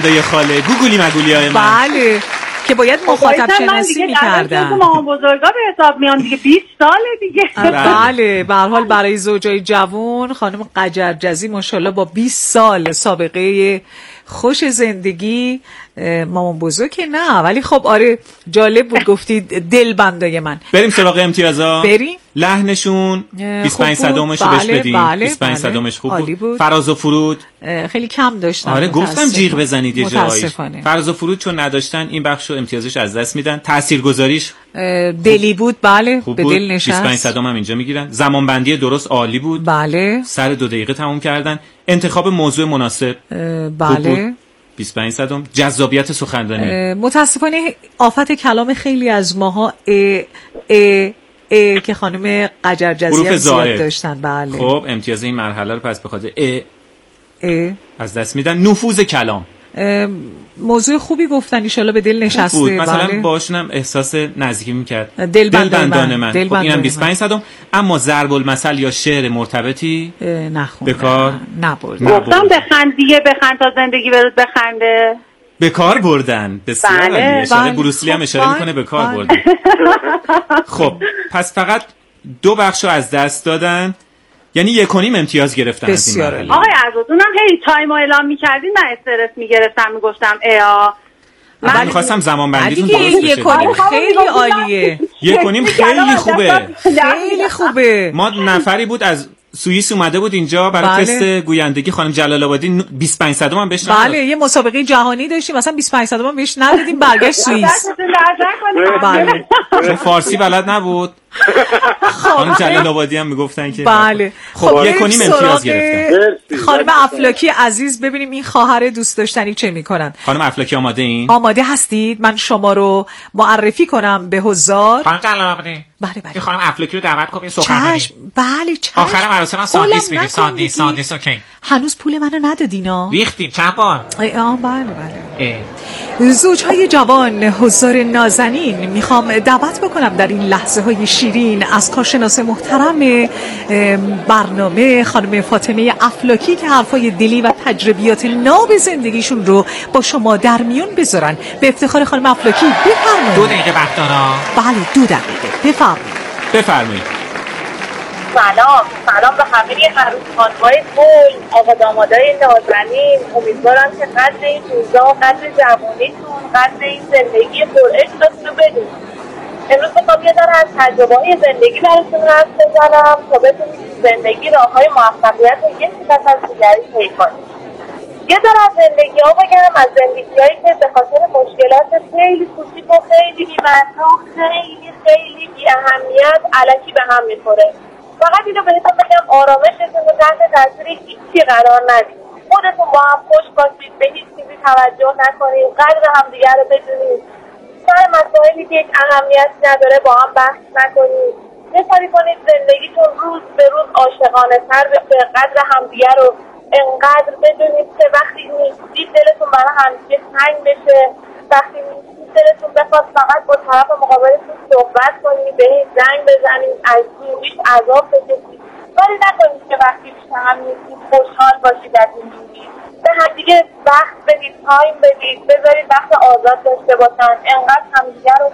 دای خاله گوگلی مگولیای من. بله که باید مخاطب شناسی می‌کردن. من مامان بزرگا به حساب میان دیگه 20 ساله دیگه. بله به هر حال برای زوجای جوان خانم قجرجزی ماشاءالله با 20 سال سابقه خوش زندگی، مامان بزرگ که نه ولی خب آره جالب بود گفتید دل بندای من. بریم سراغ امتیازا. بریم. لحنشون 25 صدامش رو بهش بدیم. 25 صدامش خوب بود. فراز و فرود خیلی کم داشتن. آره گفتم جیغ بزنید یه جایی. فراز و فرود چون نداشتن این بخشو امتیازش از دست میدن. تاثیرگذاریش دلی بود. بله به دل نشست. 25 صدام هم اینجا میگیرن. زمانبندی درست عالی بود. بله سر 2 دقیقه تموم کردن. انتخاب موضوع مناسب. بله 25 صدام. جذابیت سخنرانی متاسفانه آفت کلام خیلی از ماها که خانم قجرجزی زیاد داشتن. بله خب امتیاز این مرحله رو پس به خاطر از دست میدن. نفوذ کلام موضوع خوبی گفتن ان شاءالله به دل نشسته. مثلا بله. باشونم احساس نزدیکی میکرد. دل بندان من. خب اینم 25 صدام. اما ضرب المثل یا شعر مرتبطی نخوندم. به کار نبرد. گفتم بخند دیگه، بخند تا زندگی برات بخنده. به کار بردن. بسیار عالی. اشاره بروسلی هم اشاره میکنه به کار بردن. خب پس فقط 2 بخشو از دست دادن، یعنی 1.5 امتیاز گرفتن از این مرحله. آقای عزیزونم هی تایم رو اعلام می‌کردین من استرس می‌گرفتم میگفتم من می‌خواستم زمان بندیتون درست بشه. 1.5 خیلی عالیه. 1.5 خیلی خوبه. خیلی خوبه. ما نفری بود از سوئیس اومده بود اینجا برای تست گویندگی، خانم جلال آبادی 25 صدام هم بهش نداد. بله یه مسابقه جهانی داشتیم مثلا 25 صدام هم بهش ندادیم برگشت سوئیس. بله چون فارسی بلد نبود. خانم جلال آبادی هم میگفتن که بله. خب 1.5 امتیاز گرفتن. خانم افلاکی عزیز ببینیم این خواهر دوست داشتنی چه میکنن. خانم افلاکی آماده این؟ آماده هستید؟ من شما رو معرفی کنم به حضار. خانم جلال آبادی بله بله. این خانم افلاکی رو دعوت کنیم سخنرانی. بله چشم. آخر مراسم من ساندیس میگیم. ساندیس اوکی. هنوز پول منو ندادینا؟ ریختیم چند بار. بله بله. زوجهای جوان حضار نازنین میخوام دعوت بکنم در این لحظه های شیرین از کارشناس محترم برنامه خانم فاطمه افلاکی که حرفای دلی و تجربیات ناب زندگیشون رو با شما در میون بذارن. به افتخار خانم افلاکی بفرمایید. 2 دقیقه وقت دارم. بله 2 دقیقه بفرمایید. سلام به همه عروس خانم‌های گل، آقا دامادای نازنین. امیدوارم که قدر این روزا، قدر جوانیتون، قدر این زندگی پرعشقتون رو بدونید. امروز میخوام یه ذره از تجربه‌های زندگی براتون حرف بزنم تا بتونید زندگی راه‌های موفقیت رو یکی پس از دیگری طی کنید. یه ذره از زندگی‌ها بگم، از زندگی‌هایی که به خاطر مشکلات خیلی کوچیک و خیلی بی‌معنی، خیلی بی‌اهمیت الکی به هم می‌خوره. فقط اینو بهتون بگم آرامشتون رو تحت تاثیر هیچی قرار ندید. خودتون با هم خوش باشید، به هیچ چیزی توجه نکنید، قدر همدیگه رو بدونید. سر مسائلی که یک اهمیت نداره با هم بحث نکنید. سعی کنید زندگیتون روز به روز عاشقانه تر بشه. قدر همدیگه رو انقدر بدونید که وقتی نیستید دلتون برای همدیگه تنگ بشه. وقتی دلتون بخواد فقط با طرف مقابلتون صحبت کنید، بهش زنگ بزنید، از دوریش عذاب بکشید. کاری نکنید که وقتی پیش هم نیستید خوشحال باشید از این دوری. به همدیگه وقت بدید، تایم بدید، بذارید وقت آزاد داشته باشن. انقدر همدیگه رو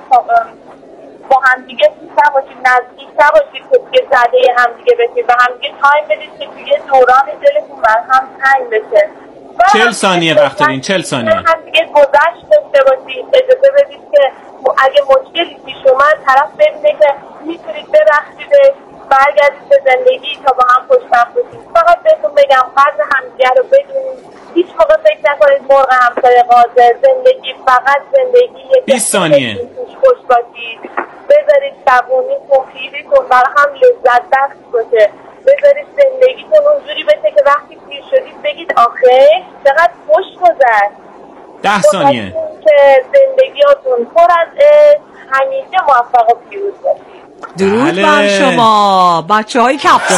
با همدیگه بیشتر باشید، نزدیکتر باشید که دیگه زده همدیگه بشید. به همدیگه تایم بدید که دیگه دوران دلتون بر هم تنگ بشه. 40 ثانیه وقت دارین. 40 ثانیه. هم دیگه گذشت داشته باشید. اجازه بدید که اگه مشکلی پیش اومد طرف ببینه که میتونید ببخشیدش، برگردید به زندگی تا با هم خوشبخت باشید. فقط بهتون بگم قدر همدیگه رو بدونید. هیچ موقع فکر نکنید مرغ همسایه قاضر. زندگی فقط زندگیه. 20 ثانیه. خوش باشید. بذارید صبونیتون، خیریتون برای هم لذت بخش باشه. بذارید زندگیتون اونجوری بشه که وقتی پیر شدید بگید آخه چقدر خوش گذشت. 10 ثانیه. که زندگیاتون پر از همیشه موفق و پیروز باشید. درود بر شما بچه‌های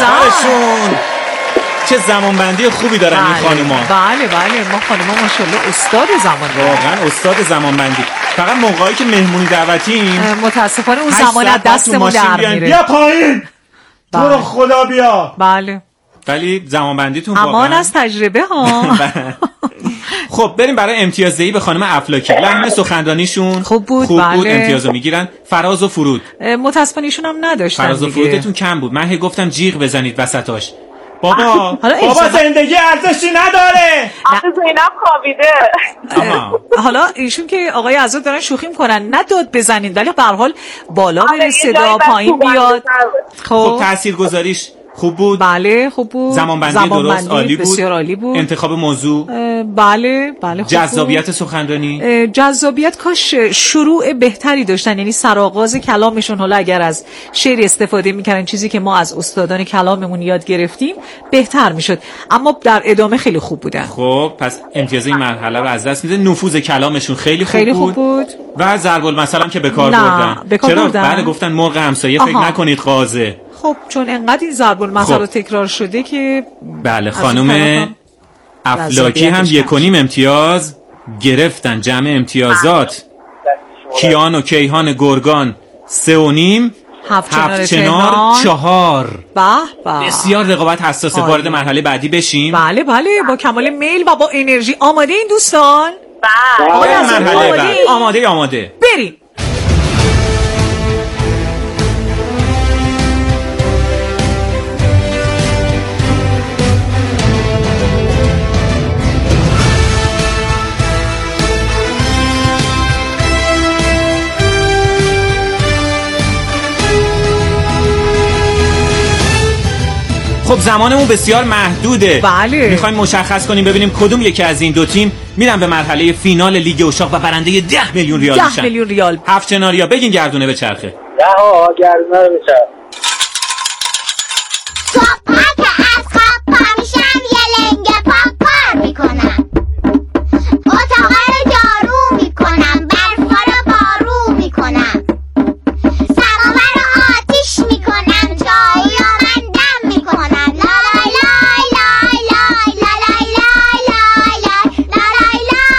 کپسن. چه زمانبندی خوبی دارن این خانوما. بله ما خانوما ماشاءالله استاد زمانبندی، واقعا استاد زمانبندی. فقط موقعی که مهمونی دعوتیم متاسفانه اون زمان از دستمون در میره. بیا پایین. تو رو خدا بیا. بله ولی زمانبندیتون امان از تجربه ها. خب بریم برای امتیازدهی به خانم افلاکی. لحن سخنرانیشون خوب بود. امتیازو میگیرن. فراز و فرود متاسفانه ایشون هم نداشتن. فراز و فرودتون کم بود. من گفتم جیغ بزنید وسطاش. بابا زندگی ارزشی نداره. زینب خوابیده. حالا ایشون که آقای عزاد دارن شوخی میکنن، نداد بزنید، ولی به هر حال بالا بره صدا، پایین بیاد. خب تاثیرگذاریش خوب بود. بله خوب بود. زمانبندی درست عالی بود. بسیار عالی بود. انتخاب موضوع بله خوب جذابیت سخنرانی جذابیت کاش شروع بهتری داشتن، یعنی سرآغاز کلامشون حالا اگر از شعر استفاده میکردن، چیزی که ما از استادان کلاممون یاد گرفتیم، بهتر میشد، اما در ادامه خیلی خوب بودن. خب پس امتیاز این مرحله رو از دست میده. نفوذ کلامشون خیلی خوب بود و ضرب المثل که به کار بردن. چرا؟ بله گفتن مرغ همسایه فکر نکنید قازه. خب چون انقدر این ضرب المثل رو تکرار شده که بله خانم افلاکی هم 1.5 امتیاز گرفتن. جمع امتیازات کیان و کیهان گرگان 3.5، هفت‌چنار 4. بسیار رقابت حساسه. وارد مرحله بعدی بشیم. بله با کمال میل و با انرژی. آماده این دوستان؟ بله مرحله بعد. آماده بریم. خب زمانمون بسیار محدوده. بله. میخوایم مشخص کنیم ببینیم کدوم یکی از این دو تیم میرن به مرحله فینال لیگ اشاق و برنده 10 میلیون ریال میشن. 10 میلیون ریال. هفت‌چناریا بگین گردونه به چرخه. گردونه به چرخه. صبح که از خواب پا میشم یه لنگ پاک کار میکنم، اتاقا رو جارو میکنم، برفا رو بارو میکنم، سقاوه رو آتیش میکنم، چایی رو من دم میکنم. لالای لای لای لای لالای لای لای لای لالای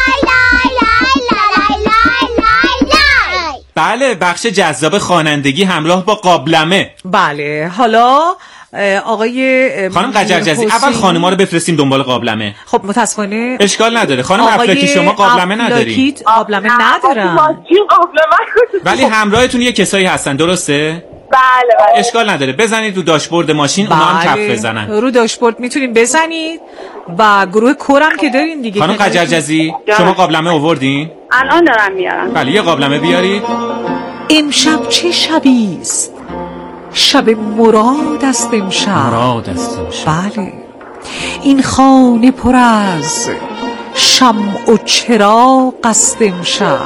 لای لای لای لای. بله بخش جذاب خوانندگی همراه با قابلمه. بله حالا آقای خانم قجرجزی اول خانم‌ها رو بفرستیم دنبال قابلمه. خب متاسفانه اشکال نداره. خانم افلاکی شما قابلمه ندارید. قابلمه ندارن ولی همراهتون یه کسایی هستن درسته؟ بله اشکال نداره. بزنید رو داشبورد ماشین. اونا هم کف بزنن. رو داشبورد میتونین بزنید و گروه کورم که دارین دیگه. خانم قجرجزی شما قابلمه آوردین؟ الان دارم میارم. بله یه قابلمه بیارید. امشب چه شبی است؟ شب مراد است امشب. بله این خانه پر از شمع و چراغ است امشب.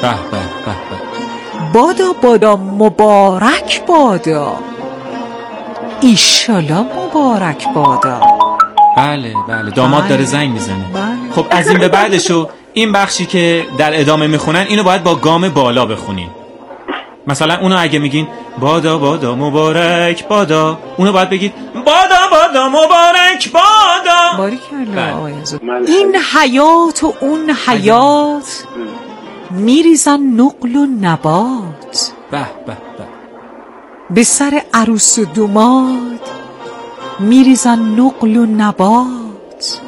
بادا مبارک بادا، ایشالا مبارک بادا. بله داماد داره زنگ میزنه. خب از این به بعدشو این بخشی که در ادامه میخونن اینو باید با گام بالا بخونین. مثلا اونو اگه میگین بادا مبارک بادا، اونو باید بگید بادا مبارک بادا. باریکلا آقای عزاد. این حیات و اون حیات میریزن نقل و نبات. به سر عروس و دوماد میریزن نقل و نبات.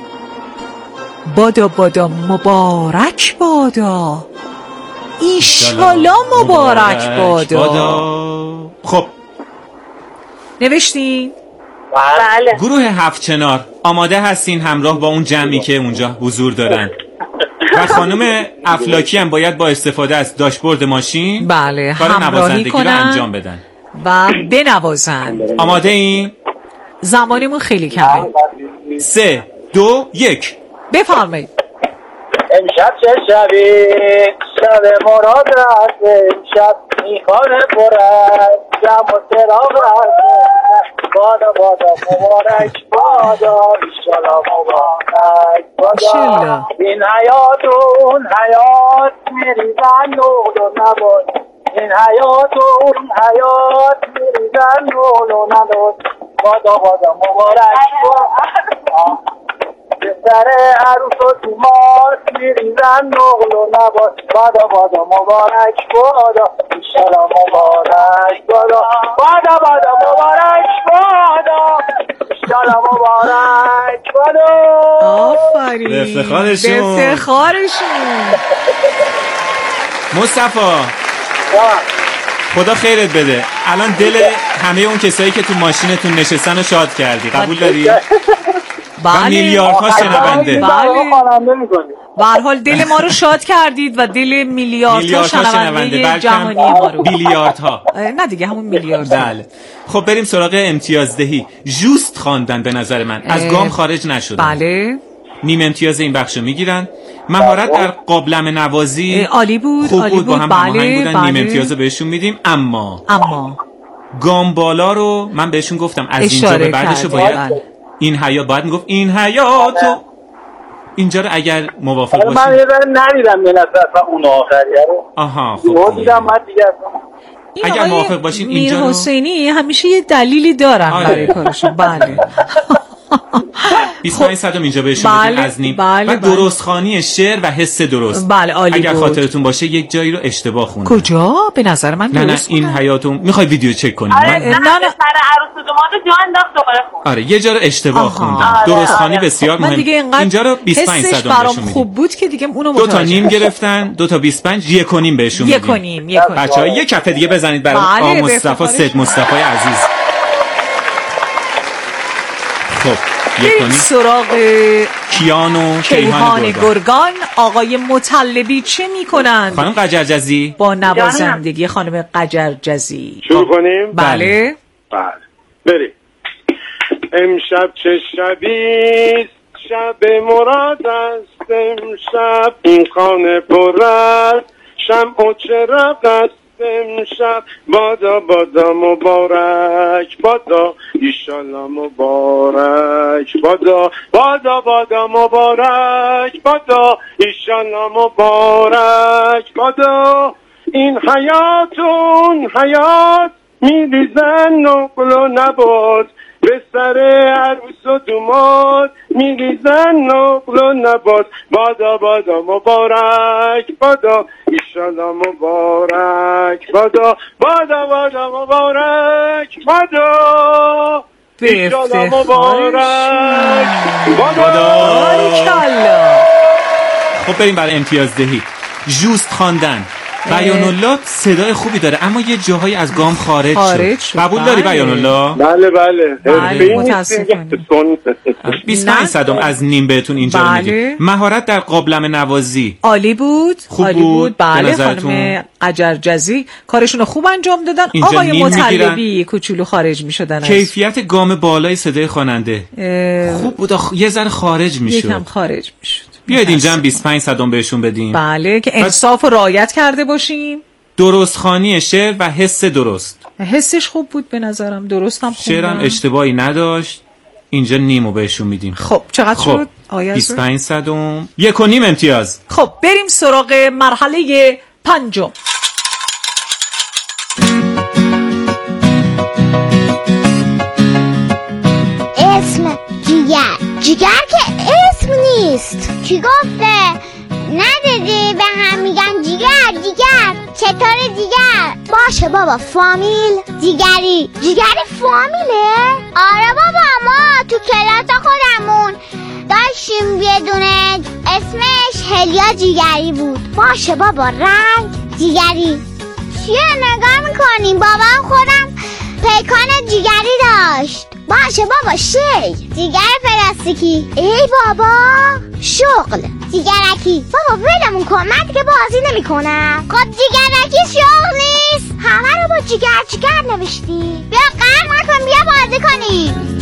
بادا مبارک بادا، ایشالا مبارک بادا. خب نوشتین؟ بله. گروه هفت‌چنار آماده هستین همراه با اون جمعی که اونجا حضور دارن و خانم افلاکی هم باید با استفاده از داشبورد ماشین بله کار نوازندگی رو انجام بدن و بنوازن. آماده این؟ زمانمون خیلی کمه. 3 2 1 بفرمایید. امشب چه شبی شب مراد رست، امشب میخوانه پرد جمع و چراغ رست. بادا مبارک بادا، ایشالا مبارک بادا. این حیات و اون حیات میریزن نقل و نبات، این حیات و اون حیات میریزن نقل و نبات. بادا مبارک بادا، به سر عروس و دوماد میریزن نقل و نبات. بادا مبارک بادا، ایشالا مبارک بادا. بادا مبارک بادا، ایشالا مبارک بادو. آفرین، به افتخارشون. به افتخارشون. مصطفی خدا خیرت بده. الان دل همه اون کسایی که تو ماشینتون نشستن رو شاد کردی. قبول داری؟ بله. و میلیاردها شنونده. به هر حال دل ما رو شاد کردید و دل میلیاردها شنونده جهانی ما رو. بیلیاردها. نه دیگه همون میلیارد. بله. خب بریم سراغ امتیازدهی. جوست خواندن به نظر من. از گام خارج نشدن. بله. نیم امتیاز این بخشو میگیرن. مهارت در قابلمه نوازی عالی بود. خوب بود. با هم هماهنگ بودن. بله. نیم امتیازو بهشون میدیم. اما گام بالا رو من بهشون گفتم از اینجا به بعدشو باید این حیات باید میگفت این حیاتو. اینجا رو اگر موافق باشید. من یه ذره ندیدم به نظر اون آخریه رو. آها خب دیدم من دیگه اگر موافق باشین اینجا رو. میر حسینی همیشه یه دلیلی دارن برای کارشون. بله. 25 صدم اینجا بهشون بدیم از نیم. و درستخوانی شعر و حس درست. بله عالی اگر بود. خاطرتون باشه یک جایی رو اشتباه خوندن. کجا؟ به نظر من درست. نه این حیاتون میخوای ویدیو چک کنیم؟ نه سر عروس و داماد جا انداخت دوباره خوند. آره یه جا رو اشتباه خوندن. درستخوانی بسیار مهم. اینجا رو 25 صدم بهشون میدیم. خوب بود که دیگه اونو دو تا نیم گرفتن، 2 تا 25، 1 و نیم بهشون میدیم. بچه‌ها یک کف دیگه بزنید برای آقا مصطفی سید مصطفی عزیز. خب بریم سراغ کیان و کیهان گرگان. آقای مطلبی چه میکنن؟ خانم قجرجزی با نوازندگی خانم قجرجزی. شروع کنیم؟ بله بریم. امشب چه شبیست، شب مراد است، امشب این خانه پر است، شمع و چراغ است، امشب بادا بادا مبارک بادا ایشالله مبارک بادا بادا بادا مبارک بادا ایشالله مبارک بادا. این حیاتون حیات میریزن نقل و نبات، به سر عروس و دوماد میریزن نقل و نبات. بادا بادا مبارک بادا ایشالله مبارک بادا بادا بادا مبارک بادا ایشالله مبارک بادا. خب بریم برای امتیازدهی. جوست خواندن. بیان الله صدای خوبی داره اما یه جاهایی از گام خارج شد. قبول داری بیان الله؟ بله متاسفم. 25 صدم از نیم بهتون اینجا رو میدیم. مهارت در قابلمه نوازی عالی بود. خوب بود. بله خانم قجرجزی کارشون رو خوب انجام دادن. آقای مطلبی کوچولو خارج میشدن. کیفیت گام بالای صدای خواننده خوب بود. یه ذره خارج میشد. یکم خارج میشد. بیاید اینجا هم 25 صدم بهشون بدیم. بله که انصاف و رعایت کرده باشیم. درستخوانی شعر و حس درست. حسش خوب بود به نظرم. درستم خوندن. شعرم اشتباهی نداشت. اینجا نیمو بهشون میدیم. خب چقدر شد؟ 25 صدم 1 و نیم امتیاز. خب بریم سراغ مرحله 5. اسم جیگر که اسم نیست. کی گفته؟ ندیدی به هم میگن جیگر چطور جیگر؟ باشه بابا فامیل جیگری فامیله؟ آره بابا ما تو کلاس خودمون داشتیم یه دونه اسمش هلیا جیگری بود. باشه بابا رنگ جیگری چیه نگاه میکنیم؟ بابا خودم پیکان جیگری داشت. باشه بابا شی جیگر پلاستیکی. ای بابا شغل جیگرکی. بابا ولمون کن من دیگه بازی نمی کنم. خب جیگرکی شغل نیست. همه رو با جیگر نوشتی. بیا قرم نکن بیا بازی کنیم.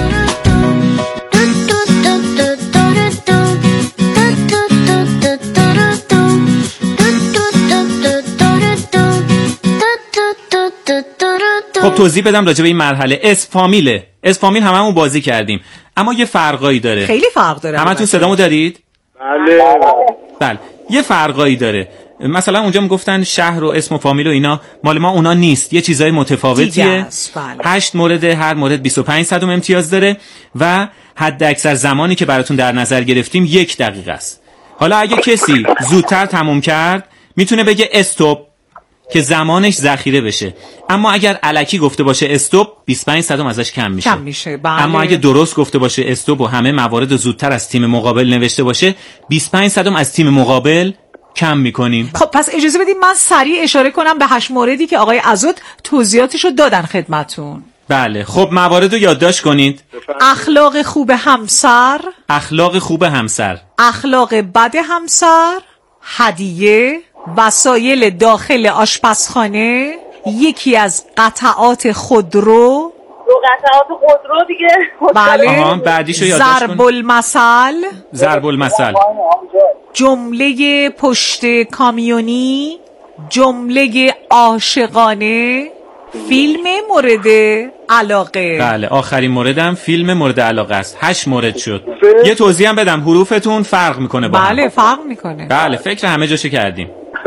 خب توضیح بدم راجع به این مرحله. اسفامیله. اسفامیل هممون بازی کردیم اما یه فرقایی داره. خیلی فرق داره. همتون صدامو دارید؟ بله. یه فرقایی داره. مثلا اونجا میگفتن شهر و اسم و فامیل و اینا مال ما اونا نیست. یه چیزای متفاوتیه. 8 مورد، هر مورد 25 صدم امتیاز داره و حد اکثر زمانی که براتون در نظر گرفتیم 1 دقیقه است. حالا اگه کسی زودتر تموم کرد میتونه بگه استاپ که زمانش ذخیره بشه. اما اگر الکی گفته باشه استوب 25 صدم ازش کم میشه. بله. اما اگه درست گفته باشه استوب و همه موارد زودتر از تیم مقابل نوشته باشه 25 صدم از تیم مقابل کم میکنیم. خب پس اجازه بدید من سریع اشاره کنم به 8 موردی که آقای عزوت توضیحاتشو دادن خدمتون. بله خب موارد رو یادداشت کنید. اخلاق خوب همسر، اخلاق خوب همسر، اخلاق بد همسر، هدیه، وسایل داخل آشپزخانه، یکی از قطعات خودرو، قطعات خودرو دیگه. بله. بعدیشو یادداشت کن. ضرب المثل، جمله پشت کامیونی، جمله عاشقانه، فیلم مورد علاقه. بله آخرین موردم فیلم مورد علاقه است. 8 مورد شد. یه توضیح هم بدم حروفتون فرق میکنه با بله فرق میکنه. بله فکر همه جاشو کردیم.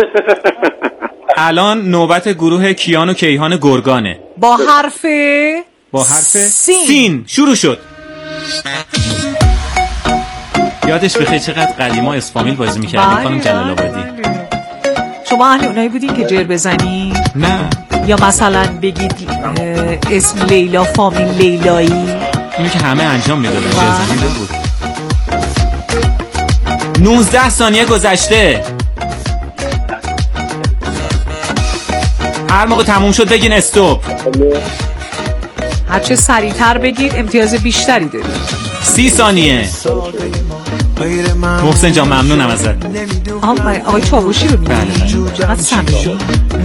الان نوبت گروه کیان و کیهان گرگانه با حرف سین شروع شد. یادش بخیر چقدر قدیما اسفامیل بازی میکردیم خانم جلال آبادی. شما اهل اونایی بودین که جر بزنی؟ نه. یا مثلا بگید اسم لیلا فامیل لیلایی؟ این که همه انجام میدادن جر زنی بود. 19 ثانیه گذشته. هر موقع تموم شد بگین استوب. هرچه سریعتر بگید امتیاز بیشتری دارید. 30 ثانیه. محسن جان ممنونم ازت. آقای چاوشی رو میگی؟ چقدر صمیمی.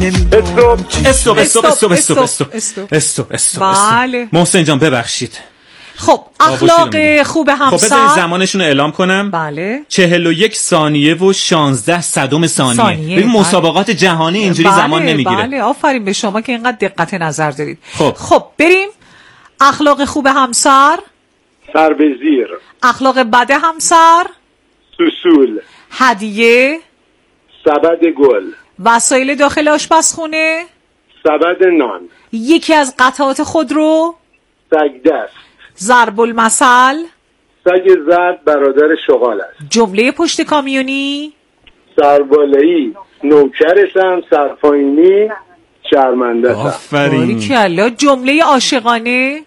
استوب. بله. محسن جان ببخشید. خب اخلاق خوب همسر. خب بذارید زمانشون رو اعلام کنم. بله. 41 ثانیه و 16 صدم ثانیه. ببین مسابقات جهانی اینجوری زمان نمیگیره. بله آفرین به شما که اینقدر دقت نظر دارید. خب بریم. اخلاق خوب همسر، سر به زیر. اخلاق بد همسر، سوسول. هدیه، سبد گل. وسایل داخل آشپزخونه، سبد نان. یکی از قطعات خودرو، سگ دست. ضرب المثل، سگ زرد برادر شغال است. جمله پشت کامیونی، سربالایی نوکرشم، سرپایینی شرمنده. آفرین. باریکلا. جمله عاشقانه،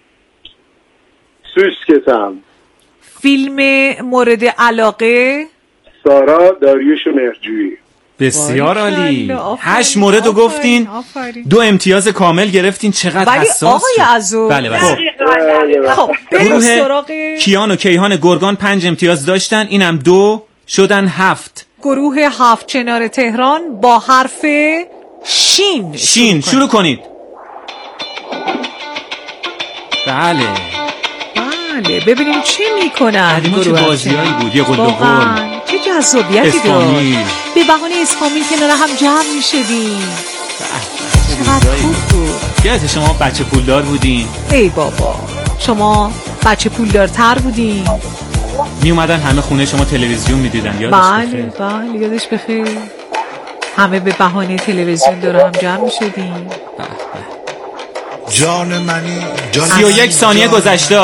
سوسکتم. فیلم مورد علاقه، سارا داریوش و مهرجویی. بسیار عالی. 8 مورد رو گفتین. 2 امتیاز کامل گرفتین. چقدر حساس. آقای عزو. بله. خب گروه کیان و کیهان گرگان 5 امتیاز داشتن. اینم 2 شدن 7. گروه 7 چنار تهران با حرف شین شروع کنید. بله ببینیم چی میکنن. چه بازیایی بود. یه قل و قل. چه جذابیتی داشت. به بهانه اسفامیل کنار هم جمع میشدیم. چقدر خوب بود. یادت شما بچه پولدار بودین؟ ای بابا شما بچه پولدارتر بودین. می اومدن همه خونه شما تلویزیون میدیدن. یادش بخیر. بله یادش بخیر. همه به بهانه تلویزیون دور هم جمع میشدیم. جان منی 31 ثانیه گذشته.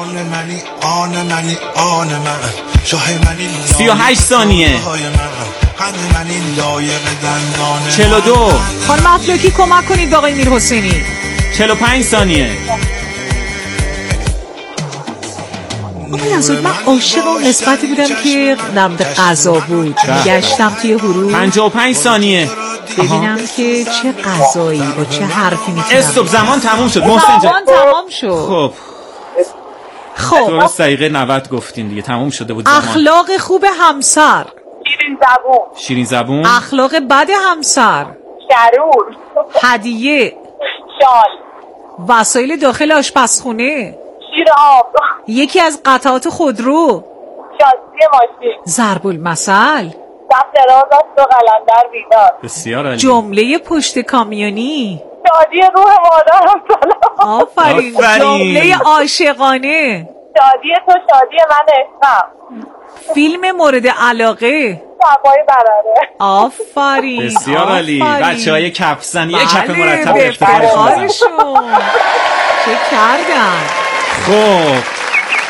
38 ثانیه. 42. خانم افلاکی کمک کنید آقای میر حسینی. 45 ثانیه. آقای عزوز من عاشق اون قسمتی بودم که نمد غذا بود. میگشتم توی حروف. 55 ثانیه. ببینم که چه غذایی با چه حرفی میتونم. استوب. زمان تموم شد. محسن جان زمان تمام شد. خب درست دقیقه 90 گفتین دیگه. تموم شده بود زمان. اخلاق خوب همسر، شیرین زبون. اخلاق بد همسر، شرور. هدیه، شال. وسایل داخل آشپزخونه، شیر آب. یکی از قطعات خودرو، شاسی ماشین. ضرب المثل، سمت راز است و قلندر بیدار. بسیار عالی. جمله پشت کامیونی، شادی روح مادرم سلام. آفرین. جمله عاشقانه، شادی تو شادی من عشقم. فیلم مورد علاقه، سبای براره. آفرین. بسیار عالی. بچه‌های کفزن یه کف مرتب افتخارشون چه کردن. خب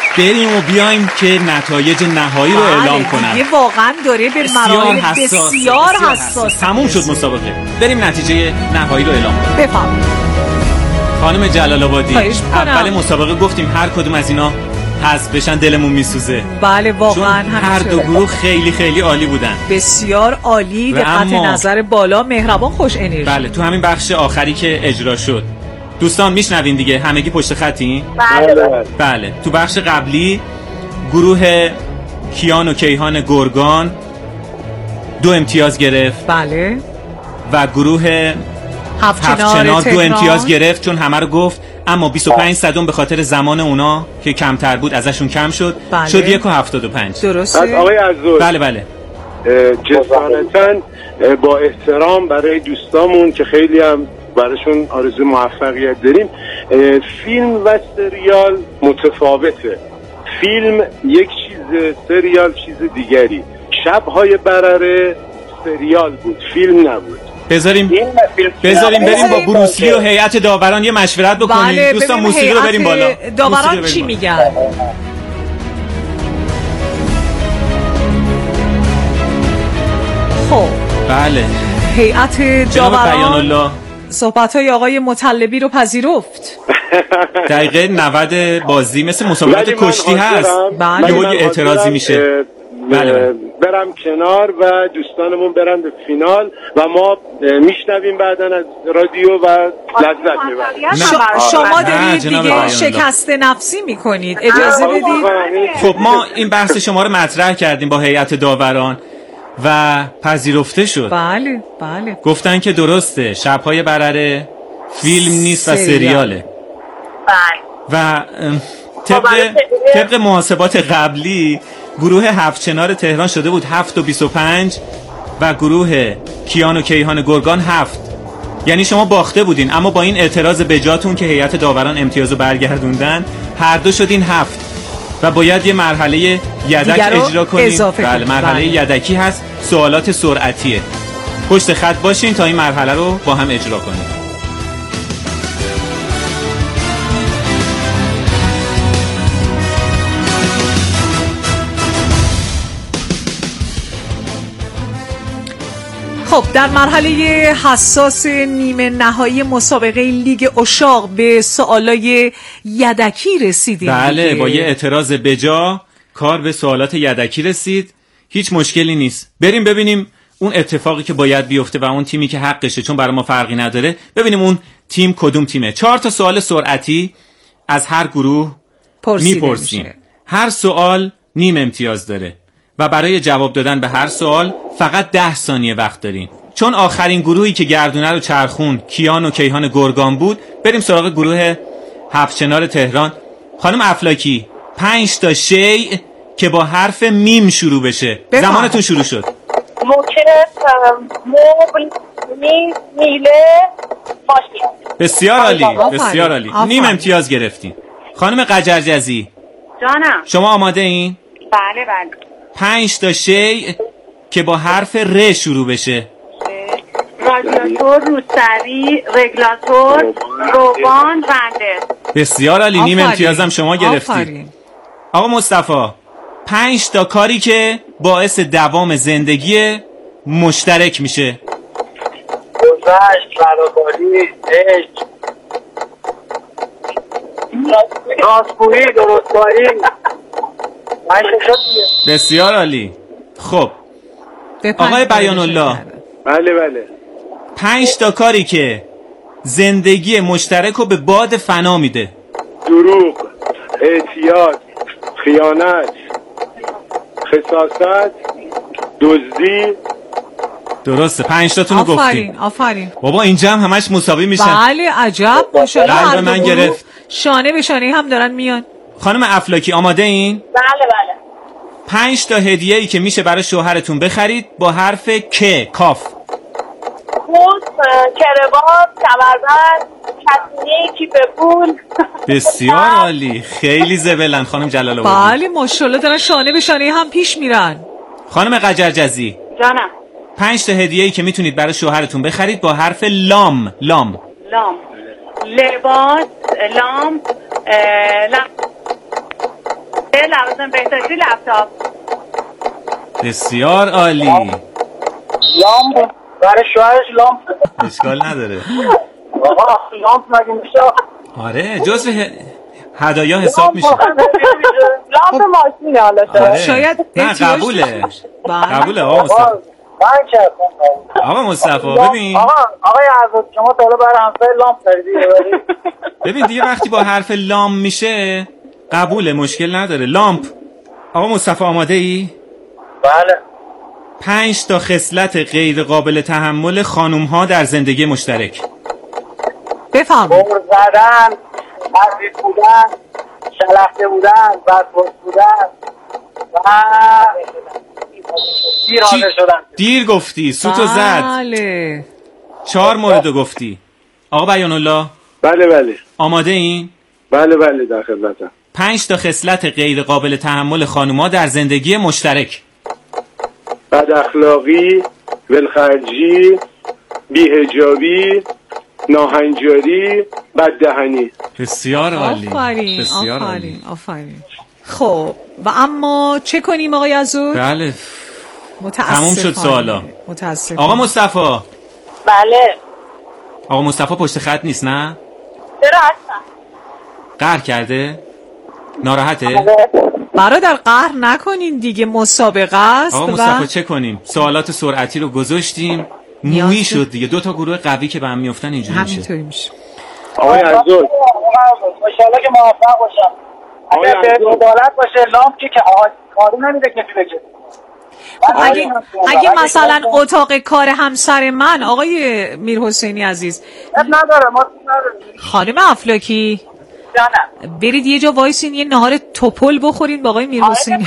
بریم و بیایم که نتایج نهایی رو اعلام کنم. دیگه واقعا داره به مراحل بسیار حساس. تموم شد مسابقه. بریم نتیجه نهایی رو اعلام کنیم. بفرمایید. خانم جلال آبادی، اول مسابقه گفتیم هر کدوم از اینا حذف بشن دلمون میسوزه. بله واقعا هر دو گروه خیلی خیلی عالی بودن. بسیار عالی، دقت نظر بالا، مهربان، خوش انرژی. بله تو همین بخش آخری که اجرا شد دوستان میشنوین دیگه، همگی پشت خطین؟ بله تو بخش قبلی گروه کیان و کیهان گرگان 2 امتیاز گرفت. بله. و گروه هفت‌چنار 2 امتیاز گرفت چون همه رو گفت، اما 25 صدم به خاطر زمان اونا که کمتر بود ازشون کم شد. بله. شد 1.75. درسته. از آقای عزوز. بله جسارتاً با احترام برای دوستامون که خیلی هم براشون آرزو موفقیت داریم، فیلم و سریال متفاوته. فیلم یک چیز، سریال چیز دیگری. شب‌های برره سریال بود، فیلم نبود. بذاریم بریم با بروسلی و هیئت داوران یه مشورت بکنیم. بله، دوستان موسیقی رو بریم بالا. داوران چی میگن؟ خب بله هیئت داوران بیان الله صحبت‌های آقای مطلبی رو پذیرفت. دقیقه 90 بازی مثل مسابقات کشتی هست. بله. یه اعتراضی میشه. بله. برم کنار و دوستانمون برن به فینال و ما میشنویم بعدن از رادیو و لذت میبریم. شما دارید دیگه شکست نفسی میکنید، اجازه بدید. خب ما این بحث شما رو مطرح کردیم با هیئت داوران و پذیرفته شد. بله. گفتن که درسته شب‌های برره فیلم نیست و سریاله. و طبق محاسبات قبلی گروه هفت‌چنار تهران شده بود 7.25 و گروه کیان و کیهان گرگان 7. یعنی شما باخته بودین، اما با این اعتراض بجاتون که هیئت داوران امتیازو برگردوندن هر دو شدین 7 و باید یه مرحله یدک اجرا کنیم. بله مرحله یدکی هست، سوالات سرعتیه. پشت خط باشین تا این مرحله رو با هم اجرا کنیم. خب در مرحله حساس نیمه نهایی مسابقه لیگ عشاق به سوالای یدکی رسیدیم. بله با یه اعتراض بجا کار به سوالات یدکی رسید. هیچ مشکلی نیست. بریم ببینیم اون اتفاقی که باید بیفته و اون تیمی که حقشه، چون برای ما فرقی نداره. ببینیم اون تیم کدوم تیمه. 4 تا سوال سرعتی از هر گروه میپرسیم. هر سوال نیم امتیاز داره و برای جواب دادن به هر سوال فقط 10 ثانیه وقت دارین. چون آخرین گروهی که گردونه رو چرخون کیان و کیهان گرگان بود، بریم سراغ گروه هفت‌چنار تهران. خانم افلاکی 5 تا شیء که با حرف میم شروع بشه. زمانتون شروع شد. موکت، مبل، میله، ماشین. بسیار عالی، بسیار عالی. نیم امتیاز گرفتین. خانم قجرجزی جانم شما آماده این؟ بله 5 تا شیء که با حرف ر شروع بشه. رادیاتور، روسری، رگلاتور، روبان، رنده. بسیار عالی. نیم امتیازم شما گرفتید. آقا مصطفی 5 تا کاری که باعث دوام زندگی مشترک میشه. گذشت، فراخوری، عشق، راستگویی، درستکاری. بسیار عالی. خب آقای بیان الله. بله 5 تا کاری که زندگی مشترک رو به باد فنا میده. دروغ، اعتیاد، خیانت، خساست، دزدی. درسته 5 تاتون رو گفتیم. آفرین. بابا اینجا هم همش مساوی میشن. بله عجب. ماشاءالله قلب من گرفت. شانه به شانه هم دارن میان. خانم افلاکی آماده این؟ بله 5 تا هدیه‌ای که میشه برای شوهرتون بخرید با حرف کاف. خود، کروات، کمربند، کتونی، کیف پول. بسیار عالی. خیلی زبلن خانم جلال آبادی. بله ماشاءالله دارن شانه به شانه هم پیش میرن. خانم قجرجزی جانم 5 تا هدیه‌ای که میتونید برای شوهرتون بخرید با حرف لام. لباس، لام، لوازم بهداشتی لپتاپ. بسیار عالی. لامپ برای شوهرش لامپ. اشکال نداره. آقا لامپ مگه میشه؟ آره جزو هدایا حساب میشه. لامپ ماشینه حالا شاید نه قبوله. قبوله آقا مصطفی. آقا مصطفی ببین آقای عزیز شما تا حالا برای همسایه لامپ خریدی؟ ببین دیگه وقتی با حرف لام میشه قبوله، مشکل نداره. لامپ. آقا مصطفی آماده ای؟ بله. 5 تا خصلت غیر قابل تحمل خانوم ها در زندگی مشترک. بفرمایید. بغض زدن، حریف بودن، شلخته بودن، بدبخت بودن و دیر حاضر شدن. دیر گفتی، سوتو زد. بله. 4 موردو گفتی. آقا بیان الله. بله. آماده این؟ بله در خدمتم. 5 تا خصلت غیر قابل تحمل خانوما در زندگی مشترک. بد اخلاقی، ولخرجی، بی‌حجابی، ناهنجاری، بددهنی. بسیار عالی. آفرین. خب و اما چه کنیم آقای عزور؟ بله. تموم شد سوالا. متاسفم. آقا مصطفی. بله. آقا مصطفی پشت خط نیست نه؟ چرا هستم؟ قهر کرده؟ ناراحته؟ برادر قهر نکنین دیگه، مسابقه است. آقا مصطفی چه کنیم؟ سوالات سرعتی رو گذاشتیم، مویی شد دیگه. 2 تا گروه قوی که به هم میافتن اینجوری میشه. همینطوری میشه. آقای عزیز ماشاءالله که موفق باشم. اگر به عدالت باشه لامپ که کاری نمیده کسی بگه. اگه مثلا اتاق کار همسر من آقای میرحسینی عزیز نداره ما خانم افلاکی جانم برید یه جا وایسین یه نهار توپل بخورین با آقای میرحسینی.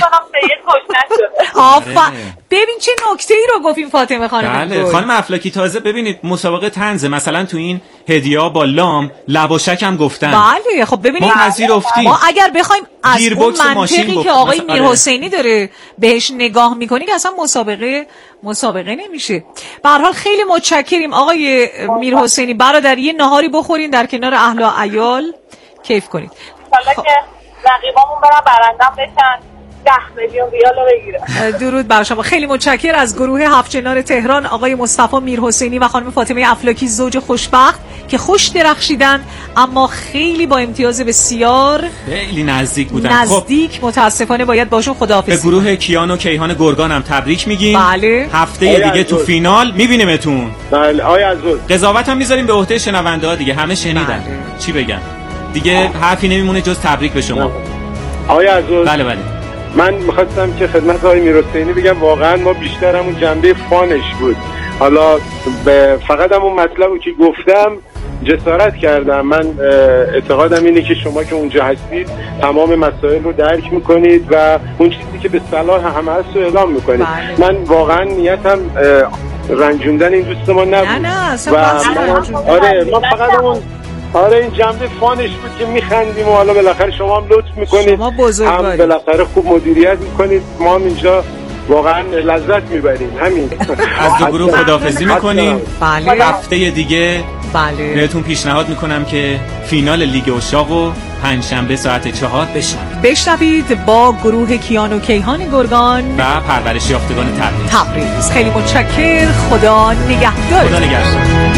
ببین چه نکته‌ای رو گفتیم فاطمه خانم. بله خانم افلاکی تازه ببینید مسابقه طنزه، مثلا تو این هدیه‌ها با لام لباشک هم گفتن. بله خب ببینید ما اگر بخوایم از اون منطقی که آقای میرحسینی داره بهش نگاه میکنیم اصلا مسابقه نمیشه. به هر حال خیلی متشکریم آقای میرحسینی. برادر یه نهاری بخورین در کنار اهل و عیال کیف کنید. حالا که رقیبامون برن برندم بشن 10 میلیون ریال رو بگیرن. درود بر شما. خیلی متشکر از گروه هفت چنار تهران آقای مصطفی میرحسینی و خانم فاطمه افلاکی، زوج خوشبخت که خوش درخشیدن اما خیلی با امتیاز بسیار خیلی نزدیک بودن. خب متاسفانه باید باشون خداحافظی. به گروه کیان و کیهان گرگان هم تبریک میگیم. بله. هفته دیگه تو فینال میبینیمتون. بله آقای عزیز. قضاوت هم میذاریم به عهده شنونده ها دیگه، همه شنیدن. بله. چی بگم دیگه؟ حرفی نمیمونه جز تبریک به شما. آقای عزیز. بله من می‌خواستم که خدمت آقای میرحسینی بگم واقعا ما بیشتر همون جنبه فانش بود. حالا فقط همون مطلبی که گفتم جسارت کردم. من اعتقادم اینه که شما که اونجا هستید تمام مسائل رو درک میکنید و اون چیزی که به صلاح همه هست رو اعلام میکنید. بله. من واقعا نیتم رنجوندن این دوستمان نبود. نه آره ما فقط اون این جنبه فانش بود که میخندیم و حالا بالاخره شما هم لطف میکنید، شما بزرگواری، هم بالاخره خوب مدیریت میکنید، ما هم اینجا واقعا لذت میبریم. همین. از دو گروه خداحافظی میکنیم. بله. هفته دیگه بله بهتون پیشنهاد میکنم که فینال لیگ عشاقو پنجشنبه ساعت 4 بشنوید با گروه کیان و کیهان گرگان و پرورش یافتگان تبریز. خیلی متشکر. خدا نگهدار. خدا نگهدار.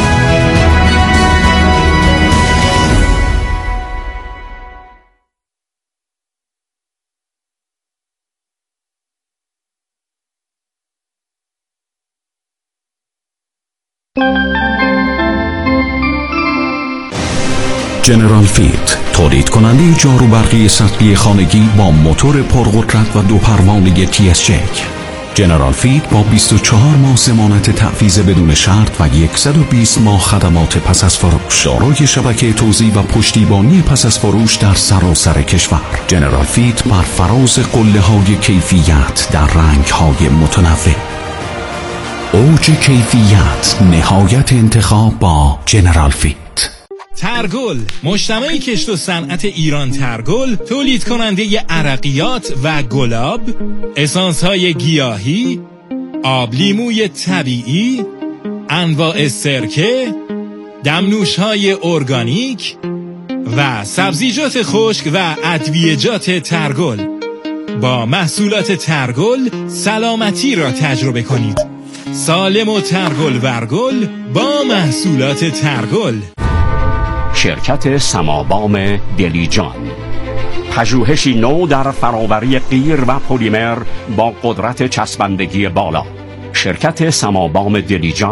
جنرال فیت، تولید کننده جاروبرقی سطحی خانگی با موتور پرقدرت و 2 پروانه TSJ. جنرال فیت با 24 ماه ضمانت تحویض بدون شرط و 120 ماه خدمات پس از فروش، دارای شبکه توزیع و پشتیبانی پس از فروش در سراسر کشور. جنرال فیت بر فراز قله‌های کیفیت در رنگ‌های متنوع. اوج کیفیت، نهایت انتخاب با جنرال فیت. ترگل، مجتمع کشت و صنعت ایران ترگل، تولید کننده عرقیات و گلاب، اسانس های گیاهی، آب لیموی طبیعی، انواع سرکه، دمنوش های ارگانیک و سبزیجات خشک و ادویه‌جات ترگل. با محصولات ترگل سلامتی را تجربه کنید. سالم و ترگل ورگل با محصولات ترگل. شرکت سمابام دلیجان، پژوهشی نو در فراوری قیر و پلیمر با قدرت چسبندگی بالا. شرکت سمابام دلیجان